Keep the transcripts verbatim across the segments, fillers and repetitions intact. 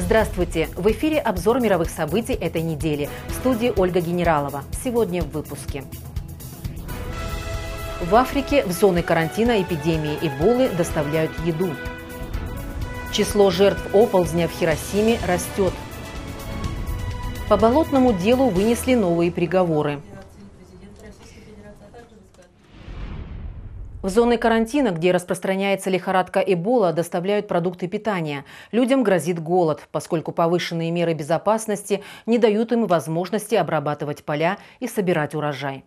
Здравствуйте! В эфире обзор мировых событий этой недели. В студии Ольга Генералова. Сегодня в выпуске. В Африке в зоны карантина эпидемии Эболы доставляют еду. Число жертв оползня в Хиросиме растет. По болотному делу вынесли новые приговоры. В зоны карантина, где распространяется лихорадка Эбола, доставляют продукты питания. Людям грозит голод, поскольку повышенные меры безопасности не дают им возможности обрабатывать поля и собирать урожай.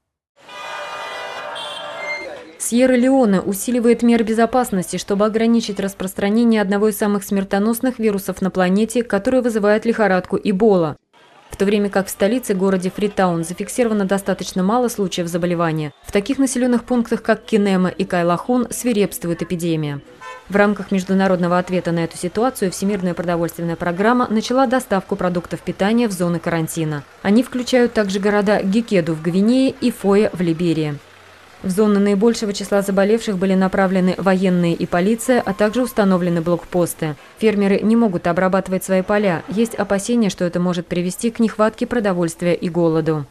Сьерра-Леоне усиливает меры безопасности, чтобы ограничить распространение одного из самых смертоносных вирусов на планете, который вызывает лихорадку Эбола. В то время как в столице, городе Фритаун, зафиксировано достаточно мало случаев заболевания, в таких населенных пунктах, как Кинема и Кайлахун, свирепствует эпидемия. В рамках международного ответа на эту ситуацию Всемирная продовольственная программа начала доставку продуктов питания в зоны карантина. Они включают также города Гикеду в Гвинее и Фоя в Либерии. В зоны наибольшего числа заболевших были направлены военные и полиция, а также установлены блокпосты. Фермеры не могут обрабатывать свои поля. Есть опасения, что это может привести к нехватке продовольствия и голоду.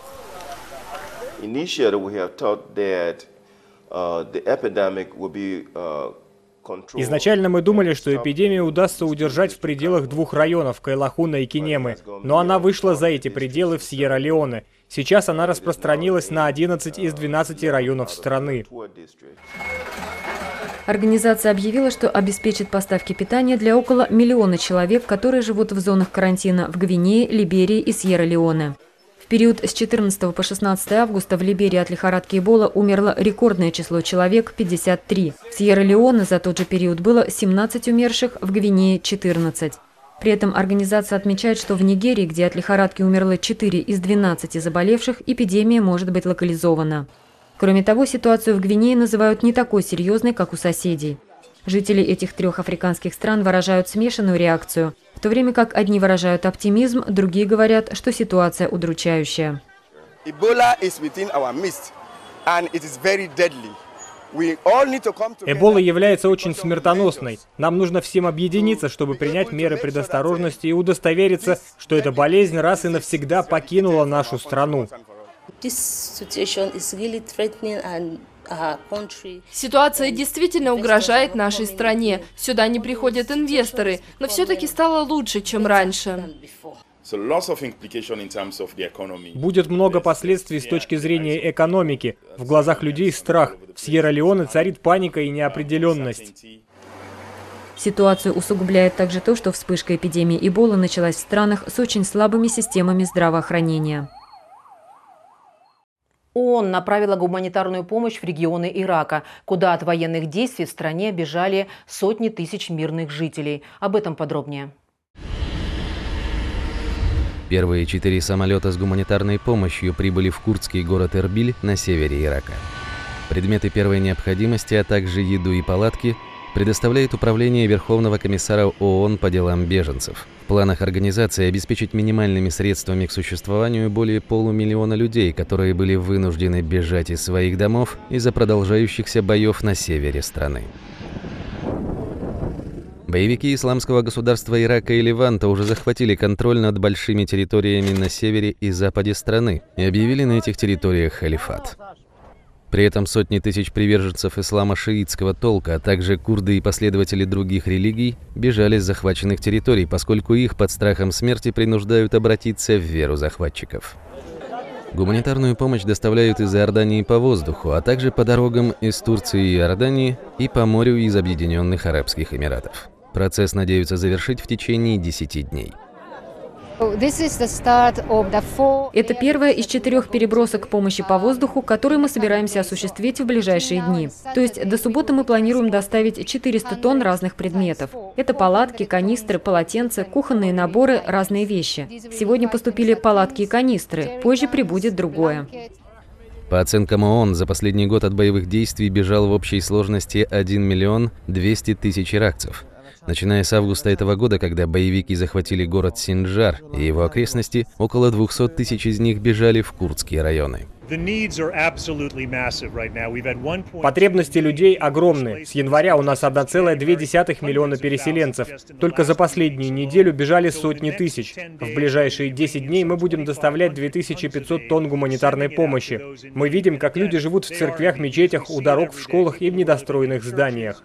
Изначально мы думали, что эпидемию удастся удержать в пределах двух районов – Кайлахуна и Кинемы, но она вышла за эти пределы в Сьерра-Леоне. Сейчас она распространилась на одиннадцать из двенадцати районов страны. Организация объявила, что обеспечит поставки питания для около миллиона человек, которые живут в зонах карантина в Гвинее, Либерии и Сьерра-Леоне. В период с четырнадцатого по шестнадцатое августа в Либерии от лихорадки Эбола умерло рекордное число человек – пятьдесят три. В Сьерра-Леоне за тот же период было семнадцать умерших, в Гвинее – четырнадцать. При этом организация отмечает, что в Нигерии, где от лихорадки умерло четыре из двенадцати заболевших, эпидемия может быть локализована. Кроме того, ситуацию в Гвинее называют не такой серьезной, как у соседей. Жители этих трех африканских стран выражают смешанную реакцию, в то время как одни выражают оптимизм, другие говорят, что ситуация удручающая. Эбола является очень смертоносной. Нам нужно всем объединиться, чтобы принять меры предосторожности и удостовериться, что эта болезнь раз и навсегда покинула нашу страну. Ситуация действительно угрожает нашей стране. Сюда не приходят инвесторы, но все-таки стало лучше, чем раньше. Будет много последствий с точки зрения экономики. В глазах людей страх. В Сьерра-Леоне царит паника и неопределенность. Ситуацию усугубляет также то, что вспышка эпидемии Эболы началась в странах с очень слабыми системами здравоохранения. ООН направила гуманитарную помощь в регионы Ирака, куда от военных действий в стране бежали сотни тысяч мирных жителей. Об этом подробнее. Первые четыре самолета с гуманитарной помощью прибыли в курдский город Эрбиль на севере Ирака. Предметы первой необходимости, а также еду и палатки предоставляет Управление Верховного комиссара ООН по делам беженцев. В планах организации обеспечить минимальными средствами к существованию более полумиллиона людей, которые были вынуждены бежать из своих домов из-за продолжающихся боев на севере страны. Боевики Исламского государства Ирака и Леванта уже захватили контроль над большими территориями на севере и западе страны и объявили на этих территориях халифат. При этом сотни тысяч приверженцев ислама шиитского толка, а также курды и последователи других религий бежали с захваченных территорий, поскольку их под страхом смерти принуждают обратиться в веру захватчиков. Гуманитарную помощь доставляют из Иордании по воздуху, а также по дорогам из Турции и Иордании и по морю из Объединенных Арабских Эмиратов. Процесс надеются завершить в течение десяти дней. Это первая из четырех перебросок помощи по воздуху, которые мы собираемся осуществить в ближайшие дни. То есть до субботы мы планируем доставить четыреста тонн разных предметов. Это палатки, канистры, полотенца, кухонные наборы, разные вещи. Сегодня поступили палатки и канистры, позже прибудет другое. По оценкам ООН, за последний год от боевых действий бежал в общей сложности один миллион двести тысяч иракцев. Начиная с августа этого года, когда боевики захватили город Синджар и его окрестности, около двухсот тысяч из них бежали в курдские районы. Потребности людей огромны. С января у нас одна целая две десятых миллиона переселенцев. Только за последнюю неделю бежали сотни тысяч. В ближайшие десять дней мы будем доставлять две тысячи пятьсот тонн гуманитарной помощи. Мы видим, как люди живут в церквях, мечетях, у дорог, в школах и в недостроенных зданиях.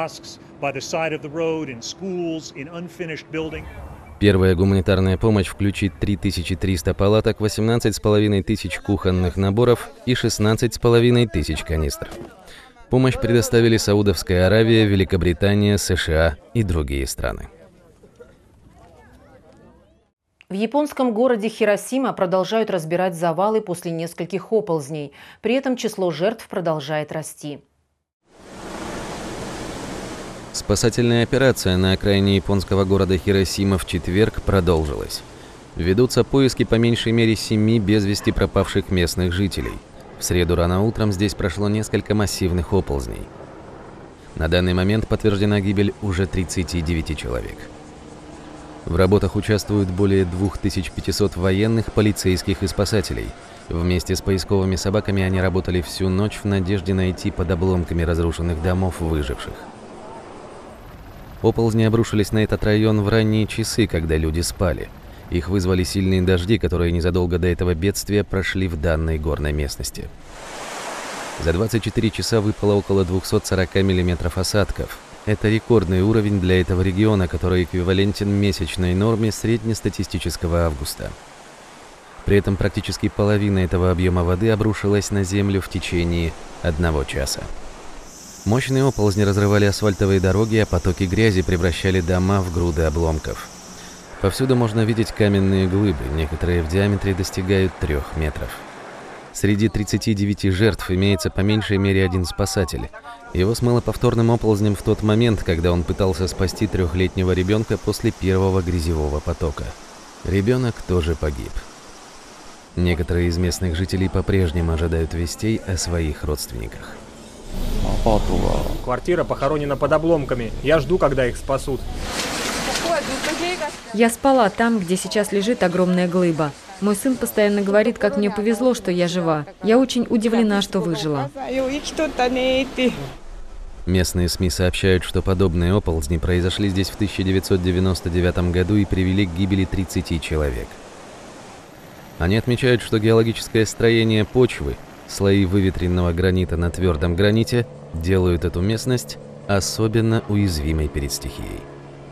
Первая гуманитарная помощь включит три тысячи триста палаток, восемнадцать с половиной тысяч кухонных наборов и шестнадцать с половиной тысяч канистр. Помощь предоставили Саудовская Аравия, Великобритания, США и другие страны. В японском городе Хиросима продолжают разбирать завалы после нескольких оползней. При этом число жертв продолжает расти. Спасательная операция на окраине японского города Хиросима в четверг продолжилась. Ведутся поиски по меньшей мере семи без вести пропавших местных жителей. В среду рано утром здесь прошло несколько массивных оползней. На данный момент подтверждена гибель уже тридцати девяти человек. В работах участвуют более двух тысяч пятисот военных, полицейских и спасателей. Вместе с поисковыми собаками они работали всю ночь в надежде найти под обломками разрушенных домов выживших. Оползни обрушились на этот район в ранние часы, когда люди спали. Их вызвали сильные дожди, которые незадолго до этого бедствия прошли в данной горной местности. За двадцать четыре часа выпало около двухсот сорока миллиметров осадков. Это рекордный уровень для этого региона, который эквивалентен месячной норме среднестатистического августа. При этом практически половина этого объема воды обрушилась на землю в течение одного часа. Мощные оползни разрывали асфальтовые дороги, а потоки грязи превращали дома в груды обломков. Повсюду можно видеть каменные глыбы, некоторые в диаметре достигают трех метров. Среди тридцати девяти жертв имеется по меньшей мере один спасатель. Его смыло повторным оползнем в тот момент, когда он пытался спасти трехлетнего ребенка после первого грязевого потока. Ребенок тоже погиб. Некоторые из местных жителей по-прежнему ожидают вестей о своих родственниках. Квартира похоронена под обломками. Я жду, когда их спасут. Я спала там, где сейчас лежит огромная глыба. Мой сын постоянно говорит, как мне повезло, что я жива. Я очень удивлена, что выжила. Местные СМИ сообщают, что подобные оползни произошли здесь в тысяча девятьсот девяносто девятом году и привели к гибели тридцати человек. Они отмечают, что геологическое строение почвы, слои выветренного гранита на твердом граните, делают эту местность особенно уязвимой перед стихией.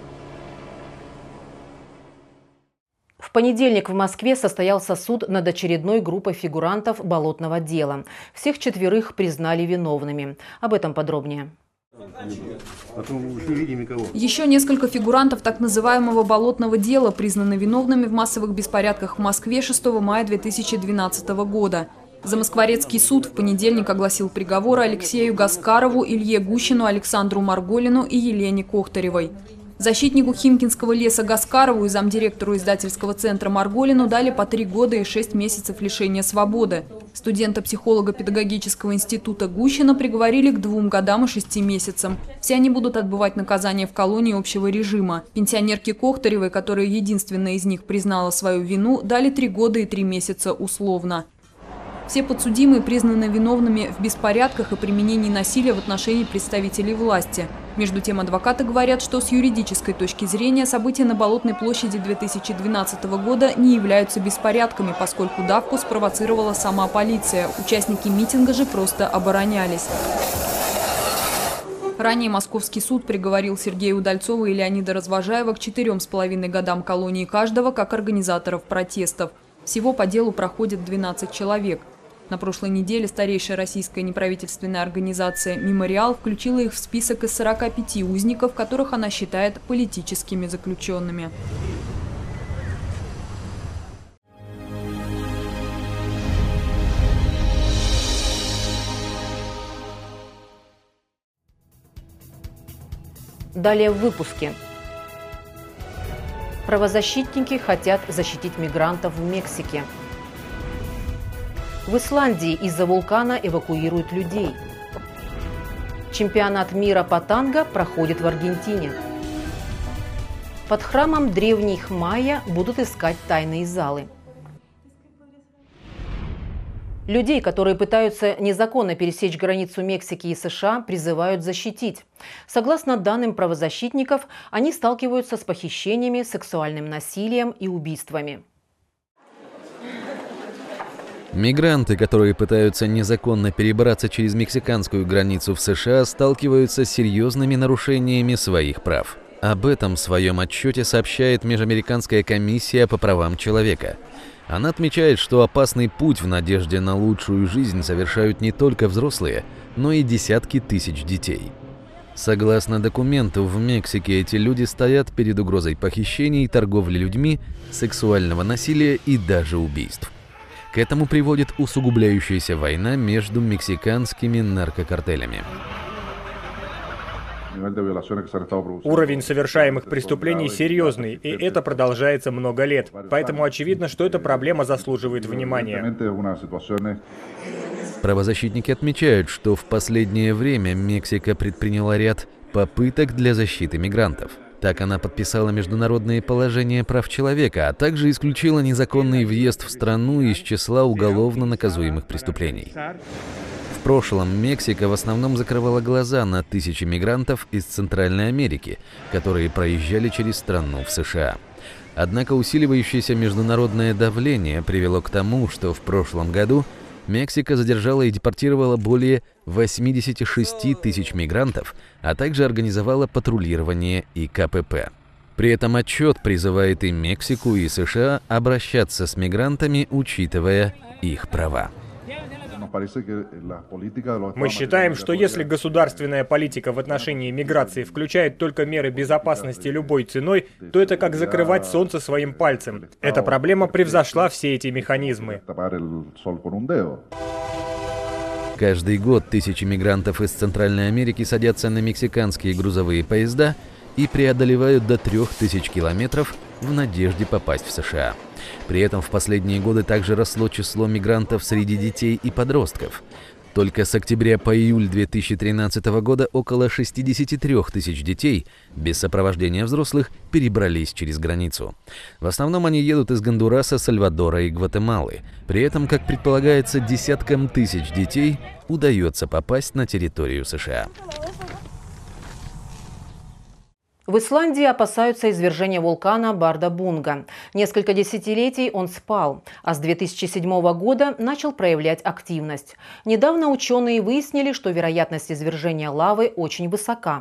В понедельник в Москве состоялся суд над очередной группой фигурантов болотного дела. Всех четверых признали виновными. Об этом подробнее. Еще несколько фигурантов так называемого болотного дела признаны виновными в массовых беспорядках в Москве шестого мая две тысячи двенадцатого года. Замоскворецкий суд в понедельник огласил приговоры Алексею Гаскарову, Илье Гущину, Александру Марголину и Елене Кохтаревой. Защитнику Химкинского леса Гаскарову и замдиректору издательского центра Марголину дали по три года и шесть месяцев лишения свободы. Студента психолого-педагогического института Гущина приговорили к двум годам и шести месяцам. Все они будут отбывать наказание в колонии общего режима. Пенсионерке Кохтаревой, которая единственная из них признала свою вину, дали три года и три месяца условно. Все подсудимые признаны виновными в беспорядках и применении насилия в отношении представителей власти. Между тем, адвокаты говорят, что с юридической точки зрения события на Болотной площади две тысячи двенадцатого года не являются беспорядками, поскольку давку спровоцировала сама полиция. Участники митинга же просто оборонялись. Ранее Московский суд приговорил Сергея Удальцова и Леонида Развожаева к четырем с половиной годам колонии каждого как организаторов протестов. Всего по делу проходит двенадцать человек. На прошлой неделе старейшая российская неправительственная организация «Мемориал» включила их в список из сорока пяти узников, которых она считает политическими заключенными. Далее в выпуске. Правозащитники хотят защитить мигрантов в Мексике. В Исландии из-за вулкана эвакуируют людей. Чемпионат мира по танго проходит в Аргентине. Под храмом древних майя будут искать тайные залы. Людей, которые пытаются незаконно пересечь границу Мексики и США, призывают защитить. Согласно данным правозащитников, они сталкиваются с похищениями, сексуальным насилием и убийствами. Мигранты, которые пытаются незаконно перебраться через мексиканскую границу в США, сталкиваются с серьезными нарушениями своих прав. Об этом в своем отчете сообщает Межамериканская комиссия по правам человека. Она отмечает, что опасный путь в надежде на лучшую жизнь совершают не только взрослые, но и десятки тысяч детей. Согласно документу, в Мексике эти люди стоят перед угрозой похищений, торговли людьми, сексуального насилия и даже убийств. К этому приводит усугубляющаяся война между мексиканскими наркокартелями. Уровень совершаемых преступлений серьезный, и это продолжается много лет. Поэтому очевидно, что эта проблема заслуживает внимания. Правозащитники отмечают, что в последнее время Мексика предприняла ряд попыток для защиты мигрантов. Так она подписала международные положения прав человека, а также исключила незаконный въезд в страну из числа уголовно наказуемых преступлений. В прошлом Мексика в основном закрывала глаза на тысячи мигрантов из Центральной Америки, которые проезжали через страну в США. Однако усиливающееся международное давление привело к тому, что в прошлом году Мексика задержала и депортировала более восьмидесяти шести тысяч мигрантов, а также организовала патрулирование и ка пэ пэ. При этом отчет призывает и Мексику, и США обращаться с мигрантами, учитывая их права. Мы считаем, что если государственная политика в отношении миграции включает только меры безопасности любой ценой, то это как закрывать солнце своим пальцем. Эта проблема превзошла все эти механизмы. Каждый год тысячи мигрантов из Центральной Америки садятся на мексиканские грузовые поезда и преодолевают до трех тысяч километров в надежде попасть в США. При этом в последние годы также росло число мигрантов среди детей и подростков. Только с октября по июль две тысячи тринадцатого года около шестидесяти трёх тысяч детей без сопровождения взрослых перебрались через границу. В основном они едут из Гондураса, Сальвадора и Гватемалы. При этом, как предполагается, десяткам тысяч детей удается попасть на территорию США. В Исландии опасаются извержения вулкана Бардабунга. Несколько десятилетий он спал, а с две тысячи седьмого года начал проявлять активность. Недавно ученые выяснили, что вероятность извержения лавы очень высока.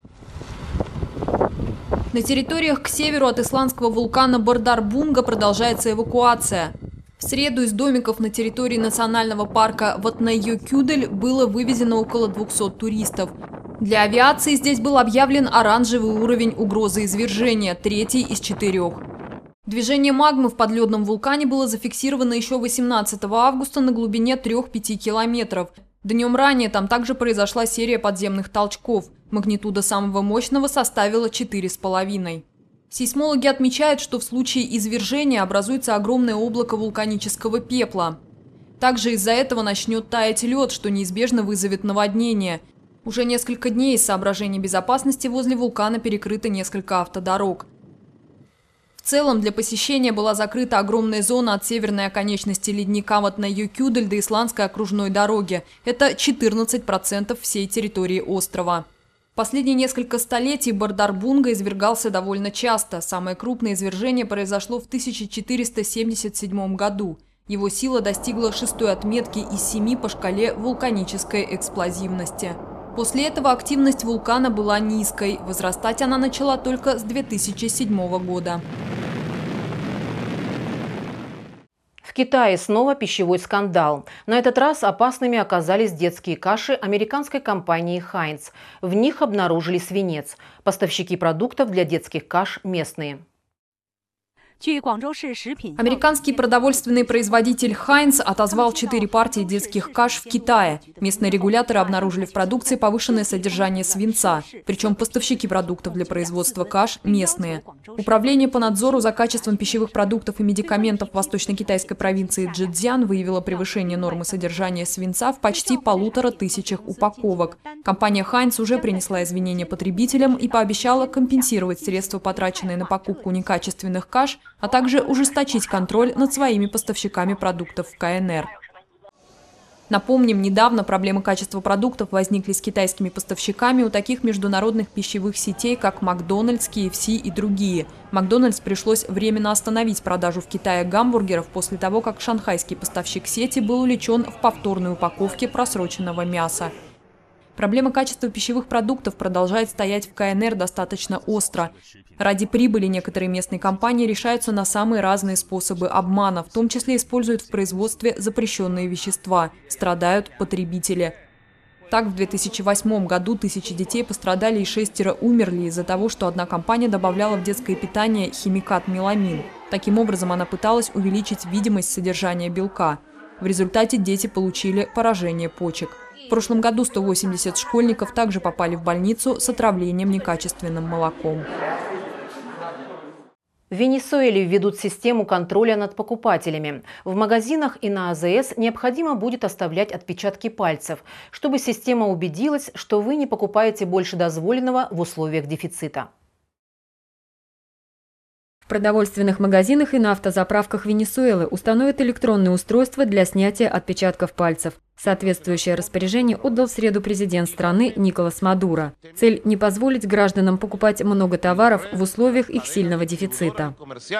На территориях к северу от исландского вулкана Бардабунга продолжается эвакуация. В среду из домиков на территории национального парка Ватнаjökull было вывезено около двухсот туристов. Для авиации здесь был объявлен оранжевый уровень угрозы извержения, третий из четырех. Движение магмы в подледном вулкане было зафиксировано еще восемнадцатого августа на глубине трёх-пяти километров. Днем ранее там также произошла серия подземных толчков. Магнитуда самого мощного составила четыре с половиной. Сейсмологи отмечают, что в случае извержения образуется огромное облако вулканического пепла. Также из-за этого начнет таять лед, что неизбежно вызовет наводнение. Уже несколько дней из соображений безопасности возле вулкана перекрыто несколько автодорог. В целом для посещения была закрыта огромная зона от северной оконечности ледника Ватнаjökull до исландской окружной дороги. Это четырнадцать процентов всей территории острова. В последние несколько столетий Бардабунга извергался довольно часто. Самое крупное извержение произошло в тысяча четыреста семьдесят седьмом году. Его сила достигла шестой отметки из семи по шкале вулканической эксплозивности. После этого активность вулкана была низкой. Возрастать она начала только с две тысячи седьмого года. В Китае снова пищевой скандал. На этот раз опасными оказались детские каши американской компании Хайнц. В них обнаружили свинец. Поставщики продуктов для детских каш местные. Американский продовольственный производитель Хайнц отозвал четыре партии детских каш в Китае. Местные регуляторы обнаружили в продукции повышенное содержание свинца. Причем поставщики продуктов для производства каш местные. Управление по надзору за качеством пищевых продуктов и медикаментов восточно-китайской провинции Чжэцзян выявило превышение нормы содержания свинца в почти полутора тысячах упаковок. Компания Хайнц уже принесла извинения потребителям и пообещала компенсировать средства, потраченные на покупку некачественных каш, а также ужесточить контроль над своими поставщиками продуктов в ка эн эр. Напомним, недавно проблемы качества продуктов возникли с китайскими поставщиками у таких международных пищевых сетей, как Макдональдс, Кей Эф Си и другие. Макдональдс пришлось временно остановить продажу в Китае гамбургеров после того, как шанхайский поставщик сети был увлечен в повторной упаковке просроченного мяса. Проблема качества пищевых продуктов продолжает стоять в Ка Эн Эр достаточно остро. Ради прибыли некоторые местные компании решаются на самые разные способы обмана, в том числе используют в производстве запрещенные вещества. Страдают потребители. Так, в две тысячи восьмом году тысячи детей пострадали и шестеро умерли из-за того, что одна компания добавляла в детское питание химикат меламин. Таким образом, она пыталась увеличить видимость содержания белка. В результате дети получили поражение почек. В прошлом году сто восемьдесят школьников также попали в больницу с отравлением некачественным молоком. В Венесуэле введут систему контроля над покупателями. В магазинах и на А Зэ Эс необходимо будет оставлять отпечатки пальцев, чтобы система убедилась, что вы не покупаете больше дозволенного в условиях дефицита. В продовольственных магазинах и на автозаправках Венесуэлы установят электронные устройства для снятия отпечатков пальцев. Соответствующее распоряжение отдал в среду президент страны Николас Мадуро. Цель – не позволить гражданам покупать много товаров в условиях их сильного дефицита.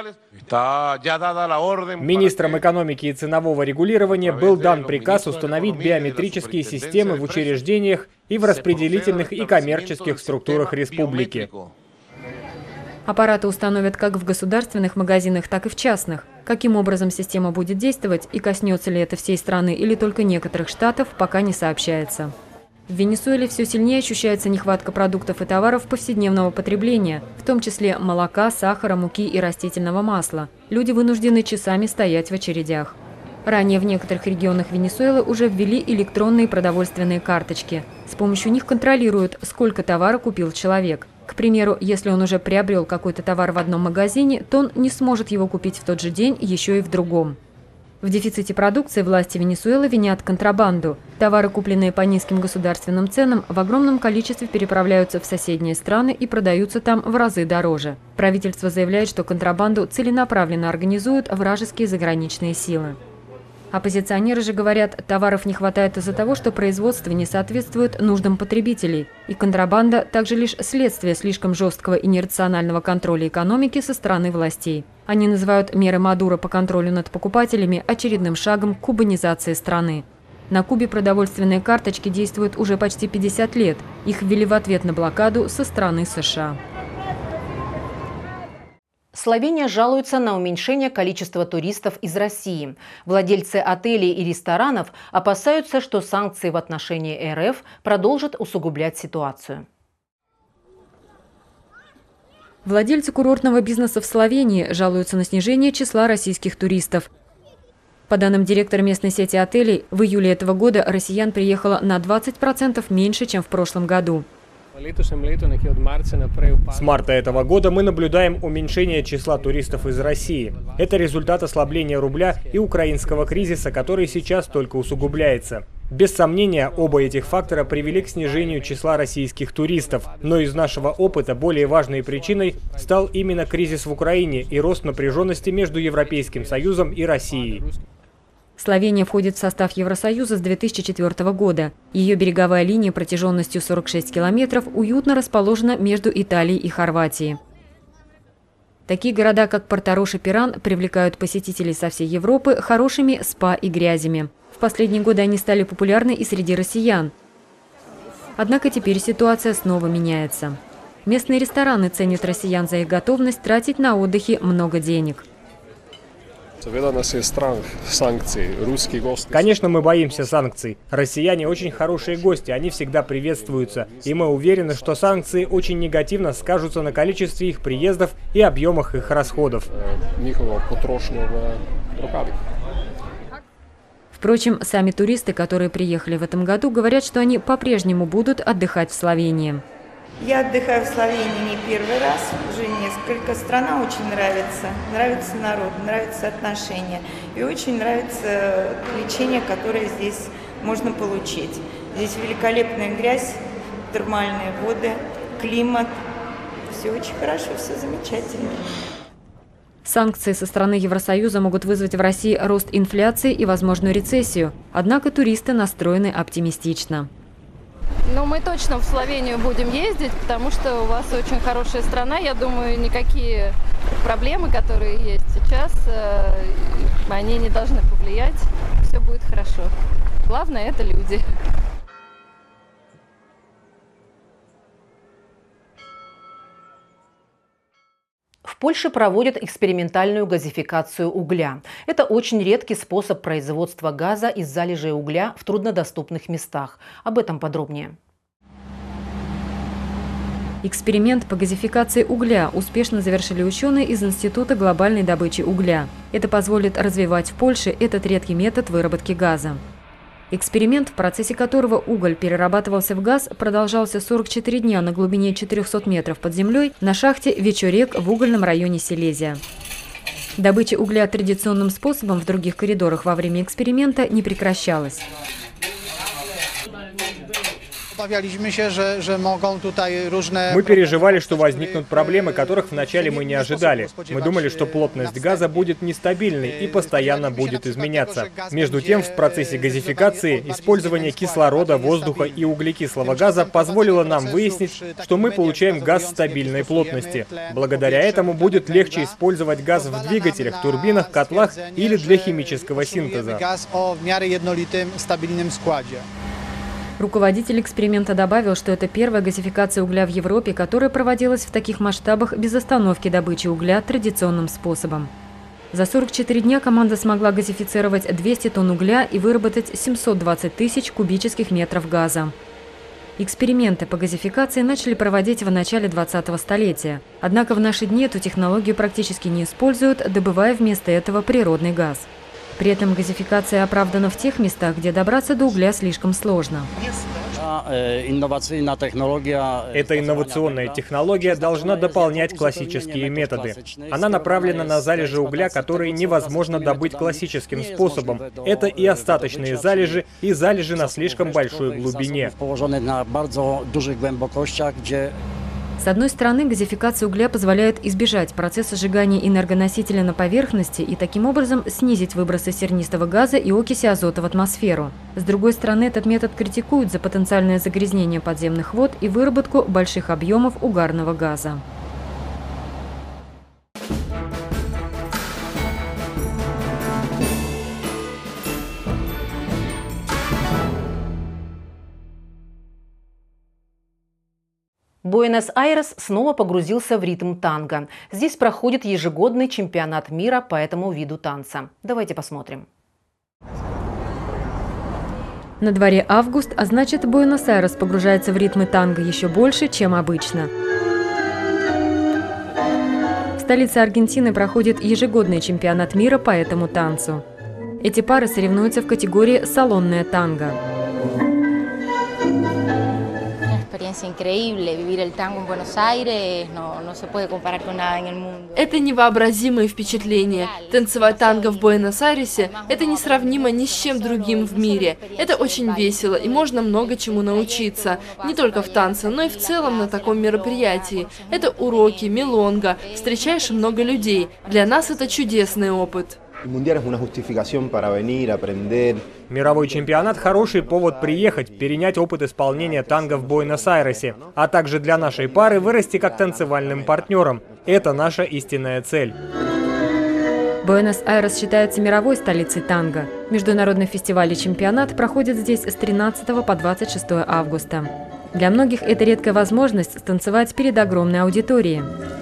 Министром экономики и ценового регулирования был дан приказ установить биометрические системы в учреждениях и в распределительных и коммерческих структурах республики. Аппараты установят как в государственных магазинах, так и в частных. Каким образом система будет действовать и коснется ли это всей страны или только некоторых штатов, пока не сообщается. В Венесуэле все сильнее ощущается нехватка продуктов и товаров повседневного потребления, в том числе молока, сахара, муки и растительного масла. Люди вынуждены часами стоять в очередях. Ранее в некоторых регионах Венесуэлы уже ввели электронные продовольственные карточки. С помощью них контролируют, сколько товара купил человек. К примеру, если он уже приобрел какой-то товар в одном магазине, то он не сможет его купить в тот же день еще и в другом. В дефиците продукции власти Венесуэлы винят контрабанду. Товары, купленные по низким государственным ценам, в огромном количестве переправляются в соседние страны и продаются там в разы дороже. Правительство заявляет, что контрабанду целенаправленно организуют вражеские заграничные силы. Оппозиционеры же говорят, товаров не хватает из-за того, что производство не соответствует нуждам потребителей. И контрабанда также лишь следствие слишком жесткого и нерационального контроля экономики со стороны властей. Они называют меры Мадуро по контролю над покупателями очередным шагом к кубанизации страны. На Кубе продовольственные карточки действуют уже почти пятьдесят лет. Их ввели в ответ на блокаду со стороны США. Словения жалуется на уменьшение количества туристов из России. Владельцы отелей и ресторанов опасаются, что санкции в отношении Эр Эф продолжат усугублять ситуацию. Владельцы курортного бизнеса в Словении жалуются на снижение числа российских туристов. По данным директора местной сети отелей, в июле этого года россиян приехало на двадцать процентов меньше, чем в прошлом году. С марта этого года мы наблюдаем уменьшение числа туристов из России. Это результат ослабления рубля и украинского кризиса, который сейчас только усугубляется. Без сомнения, оба этих фактора привели к снижению числа российских туристов. Но из нашего опыта более важной причиной стал именно кризис в Украине и рост напряженности между Европейским Союзом и Россией. Словения входит в состав Евросоюза с две тысячи четвёртого года. Ее береговая линия протяженностью сорок шесть километров уютно расположена между Италией и Хорватией. Такие города, как Порторош и Пиран, привлекают посетителей со всей Европы хорошими спа и грязями. В последние годы они стали популярны и среди россиян. Однако теперь ситуация снова меняется. Местные рестораны ценят россиян за их готовность тратить на отдыхе много денег. Конечно, мы боимся санкций. Россияне очень хорошие гости, они всегда приветствуются. И мы уверены, что санкции очень негативно скажутся на количестве их приездов и объемах их расходов. Впрочем, сами туристы, которые приехали в этом году, говорят, что они по-прежнему будут отдыхать в Словении. Я отдыхаю в Словении не первый раз, уже несколько. Страна очень нравится, нравится народ, нравятся отношения. И очень нравится лечение, которое здесь можно получить. Здесь великолепная грязь, термальные воды, климат. Все очень хорошо, все замечательно. Санкции со стороны Евросоюза могут вызвать в России рост инфляции и возможную рецессию. Однако туристы настроены оптимистично. Ну, мы точно в Словению будем ездить, потому что у вас очень хорошая страна. Я думаю, никакие проблемы, которые есть сейчас, они не должны повлиять. Все будет хорошо. Главное – это люди. В Польше проводят экспериментальную газификацию угля. Это очень редкий способ производства газа из залежей угля в труднодоступных местах. Об этом подробнее. Эксперимент по газификации угля успешно завершили ученые из Института глобальной добычи угля. Это позволит развивать в Польше этот редкий метод выработки газа. Эксперимент, в процессе которого уголь перерабатывался в газ, продолжался сорок четыре дня на глубине четырёхсот метров под землей на шахте Вечорек в угольном районе Силезия. Добыча угля традиционным способом в других коридорах во время эксперимента не прекращалась. Мы переживали, что возникнут проблемы, которых вначале мы не ожидали. Мы думали, что плотность газа будет нестабильной и постоянно будет изменяться. Между тем, в процессе газификации использование кислорода, воздуха и углекислого газа позволило нам выяснить, что мы получаем газ стабильной плотности. Благодаря этому будет легче использовать газ в двигателях, турбинах, котлах или для химического синтеза. Руководитель эксперимента добавил, что это первая газификация угля в Европе, которая проводилась в таких масштабах без остановки добычи угля традиционным способом. За сорок четыре дня команда смогла газифицировать двести тонн угля и выработать семьсот двадцать тысяч кубических метров газа. Эксперименты по газификации начали проводить в начале двадцатого столетия. Однако в наши дни эту технологию практически не используют, добывая вместо этого природный газ. При этом газификация оправдана в тех местах, где добраться до угля слишком сложно. Эта инновационная технология должна дополнять классические методы. Она направлена на залежи угля, которые невозможно добыть классическим способом. Это и остаточные залежи, и залежи на слишком большой глубине. С одной стороны, газификация угля позволяет избежать процесса сжигания энергоносителя на поверхности и таким образом снизить выбросы сернистого газа и окиси азота в атмосферу. С другой стороны, этот метод критикуют за потенциальное загрязнение подземных вод и выработку больших объемов угарного газа. Буэнос-Айрес снова погрузился в ритм танго. Здесь проходит ежегодный чемпионат мира по этому виду танца. Давайте посмотрим. На дворе август, а значит, Буэнос-Айрес погружается в ритмы танго еще больше, чем обычно. В столице Аргентины проходит ежегодный чемпионат мира по этому танцу. Эти пары соревнуются в категории «салонное танго». Это невообразимые впечатления. Танцевать танго в Буэнос-Айресе – это несравнимо ни с чем другим в мире. Это очень весело, и можно много чему научиться. Не только в танце, но и в целом на таком мероприятии. Это уроки, милонга, встречаешь много людей. Для нас это чудесный опыт. Мировой чемпионат – хороший повод приехать, перенять опыт исполнения танго в Буэнос-Айресе, а также для нашей пары вырасти как танцевальным партнером. Это наша истинная цель. Буэнос-Айрес считается мировой столицей танго. Международный фестиваль и чемпионат проходят здесь с тринадцатого по двадцать шестое августа. Для многих это редкая возможность станцевать перед огромной аудиторией.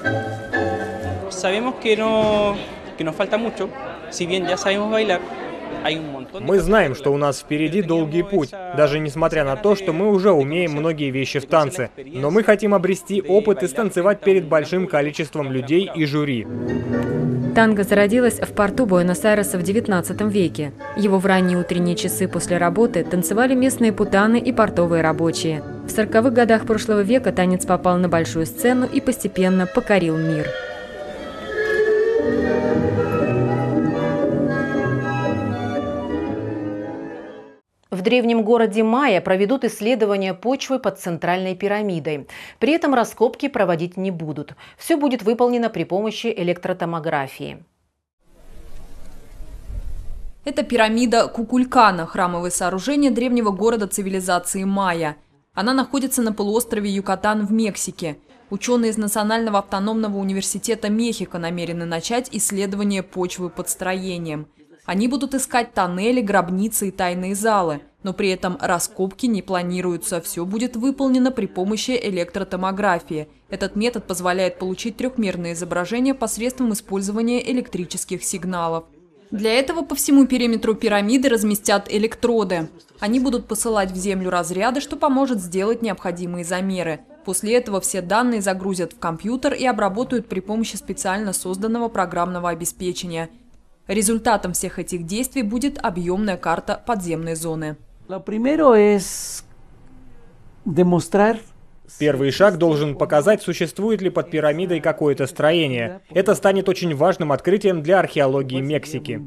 Мы знаем, что у нас впереди долгий путь, даже несмотря на то, что мы уже умеем многие вещи в танце. Но мы хотим обрести опыт и станцевать перед большим количеством людей и жюри. Танго зародилось в порту Буэнос-Айреса в девятнадцатом веке. Его в ранние утренние часы после работы танцевали местные путаны и портовые рабочие. В сороковых годах прошлого века танец попал на большую сцену и постепенно покорил мир. В древнем городе Майя проведут исследования почвы под Центральной пирамидой. При этом раскопки проводить не будут. Все будет выполнено при помощи электротомографии. Это пирамида Кукулькана, храмовое сооружение древнего города цивилизации майя. Она находится на полуострове Юкатан в Мексике. Ученые из Национального автономного университета Мехико намерены начать исследование почвы под строением. Они будут искать тоннели, гробницы и тайные залы, но при этом раскопки не планируются. Все будет выполнено при помощи электротомографии. Этот метод позволяет получить трехмерное изображение посредством использования электрических сигналов. Для этого по всему периметру пирамиды разместят электроды. Они будут посылать в землю разряды, что поможет сделать необходимые замеры. После этого все данные загрузят в компьютер и обработают при помощи специально созданного программного обеспечения. Результатом всех этих действий будет объемная карта подземной зоны. Первый шаг должен показать, существует ли под пирамидой какое-то строение. Это станет очень важным открытием для археологии Мексики.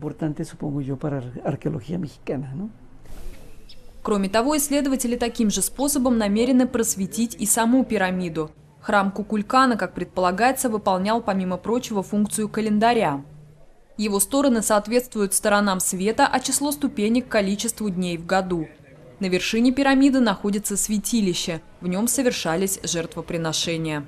Кроме того, исследователи таким же способом намерены просветить и саму пирамиду. Храм Кукулькана, как предполагается, выполнял, помимо прочего, функцию календаря. Его стороны соответствуют сторонам света, а число ступенек – количеству дней в году. На вершине пирамиды находится святилище. В нем совершались жертвоприношения.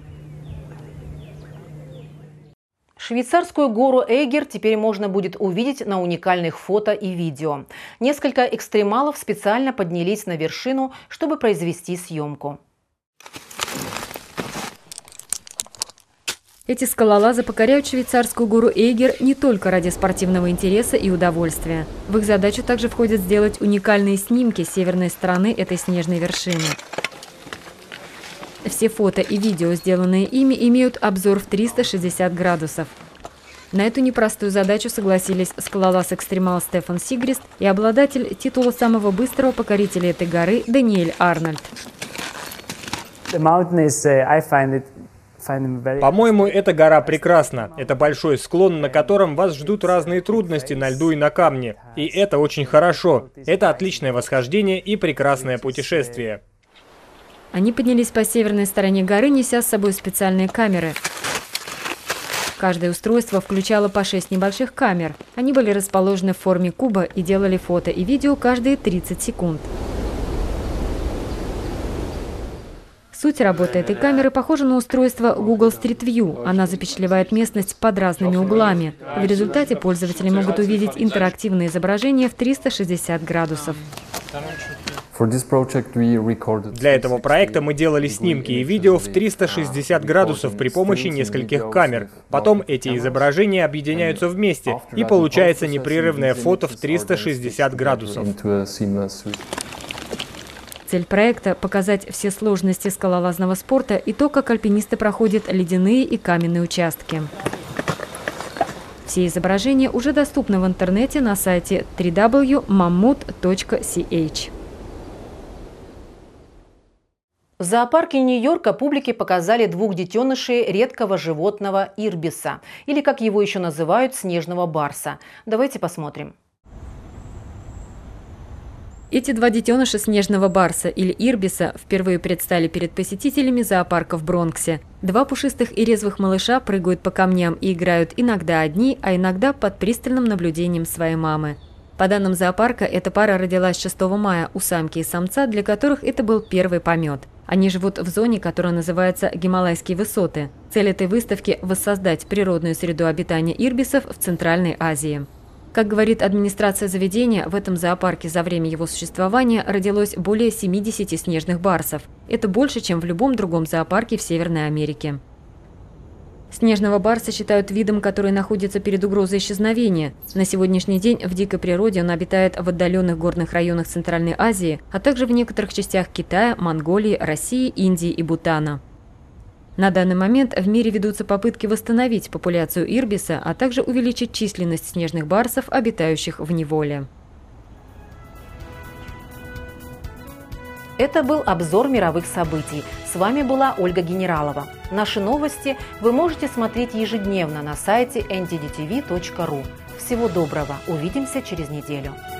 Швейцарскую гору Эйгер теперь можно будет увидеть на уникальных фото и видео. Несколько экстремалов специально поднялись на вершину, чтобы произвести съемку. Эти скалолазы покоряют швейцарскую гору Эйгер не только ради спортивного интереса и удовольствия. В их задачу также входит сделать уникальные снимки северной стороны этой снежной вершины. Все фото и видео, сделанные ими, имеют обзор в триста шестьдесят градусов. На эту непростую задачу согласились скалолаз-экстремал Стефан Сигрист и обладатель титула самого быстрого покорителя этой горы Даниэль Арнольд. По-моему, эта гора прекрасна. Это большой склон, на котором вас ждут разные трудности на льду и на камне. И это очень хорошо. Это отличное восхождение и прекрасное путешествие. Они поднялись по северной стороне горы, неся с собой специальные камеры. Каждое устройство включало по шесть небольших камер. Они были расположены в форме куба и делали фото и видео каждые тридцать секунд. Суть работы этой камеры похожа на устройство Google Street View. Она запечатлевает местность под разными углами. В результате пользователи могут увидеть интерактивное изображение в триста шестьдесят градусов. Для этого проекта мы делали снимки и видео в триста шестьдесят градусов при помощи нескольких камер. Потом эти изображения объединяются вместе, и получается непрерывное фото в триста шестьдесят градусов. Цель проекта – показать все сложности скалолазного спорта и то, как альпинисты проходят ледяные и каменные участки. Все изображения уже доступны в интернете на сайте дабл ю дабл ю дабл ю точка маммут точка си эйч. В зоопарке Нью-Йорка публике показали двух детенышей редкого животного ирбиса, или, как его еще называют, снежного барса. Давайте посмотрим. Эти два детеныша снежного барса или ирбиса впервые предстали перед посетителями зоопарка в Бронксе. Два пушистых и резвых малыша прыгают по камням и играют иногда одни, а иногда под пристальным наблюдением своей мамы. По данным зоопарка, эта пара родилась шестого мая у самки и самца, для которых это был первый помет. Они живут в зоне, которая называется Гималайские высоты. Цель этой выставки – воссоздать природную среду обитания ирбисов в Центральной Азии. Как говорит администрация заведения, в этом зоопарке за время его существования родилось более семидесяти снежных барсов. Это больше, чем в любом другом зоопарке в Северной Америке. Снежного барса считают видом, который находится перед угрозой исчезновения. На сегодняшний день в дикой природе он обитает в отдаленных горных районах Центральной Азии, а также в некоторых частях Китая, Монголии, России, Индии и Бутана. На данный момент в мире ведутся попытки восстановить популяцию ирбиса, а также увеличить численность снежных барсов, обитающих в неволе. Это был обзор мировых событий. С вами была Ольга Генералова. Наши новости вы можете смотреть ежедневно на сайте эн ти ди ти ви точка ру. Всего доброго. Увидимся через неделю.